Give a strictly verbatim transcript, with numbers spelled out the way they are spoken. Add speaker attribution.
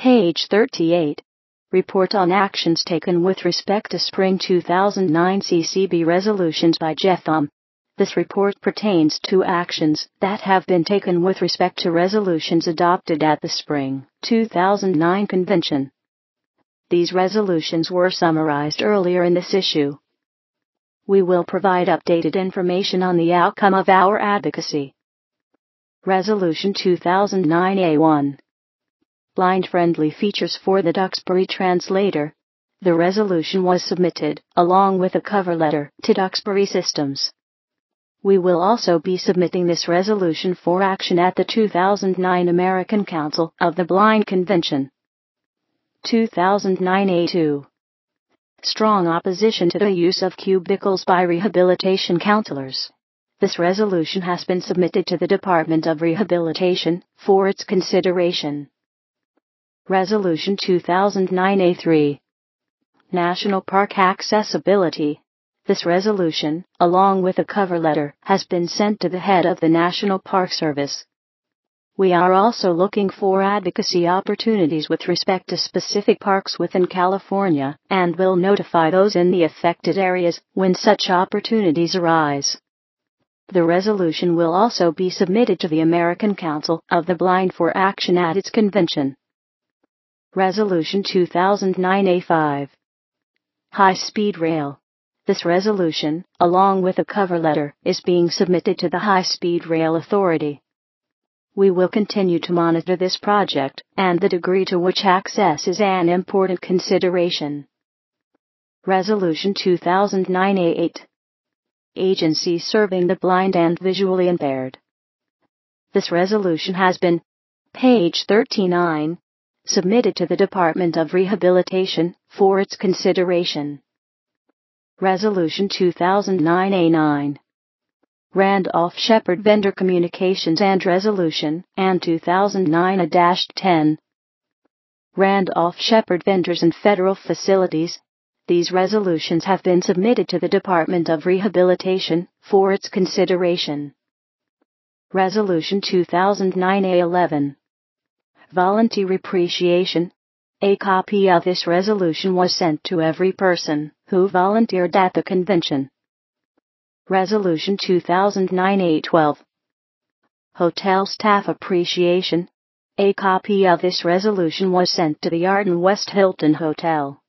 Speaker 1: Page thirty-eight. Report on actions taken with respect to Spring two thousand nine C C B resolutions by Jeff Thumb. This report pertains to actions that have been taken with respect to resolutions adopted at the Spring two thousand nine convention. These resolutions were summarized earlier in this issue. We will provide updated information on the outcome of our advocacy. Resolution two thousand nine A one. Blind-friendly features for the Duxbury Translator. The resolution was submitted, along with a cover letter, to Duxbury Systems. We will also be submitting this resolution for action at the two thousand nine American Council of the Blind Convention. two thousand nine A two. Strong opposition to the use of cubicles by rehabilitation counselors. This resolution has been submitted to the Department of Rehabilitation for its consideration. Resolution two thousand nine A three. National Park Accessibility. This resolution, along with a cover letter, has been sent to the head of the National Park Service. We are also looking for advocacy opportunities with respect to specific parks within California, and will notify those in the affected areas when such opportunities arise. The resolution will also be submitted to the American Council of the Blind for action at its convention. Resolution two thousand nine A five. High-speed rail. This resolution, along with a cover letter, is being submitted to the High-Speed Rail Authority. We will continue to monitor this project and the degree to which access is an important consideration. Resolution two thousand nine A eight. Agencies serving the blind and visually impaired. This resolution has been, page thirty-nine, submitted to the Department of Rehabilitation for its consideration. Resolution two thousand nine A nine. Randolph-Sheppard Vendor Communications and Resolution, and two thousand nine A ten. Randolph-Sheppard Vendors and Federal Facilities. These resolutions have been submitted to the Department of Rehabilitation for its consideration. Resolution two thousand nine A eleven. Volunteer Appreciation. A copy of this resolution was sent to every person who volunteered at the convention. Resolution two thousand nine A twelve. Hotel Staff Appreciation. A copy of this resolution was sent to the Arden West Hilton Hotel.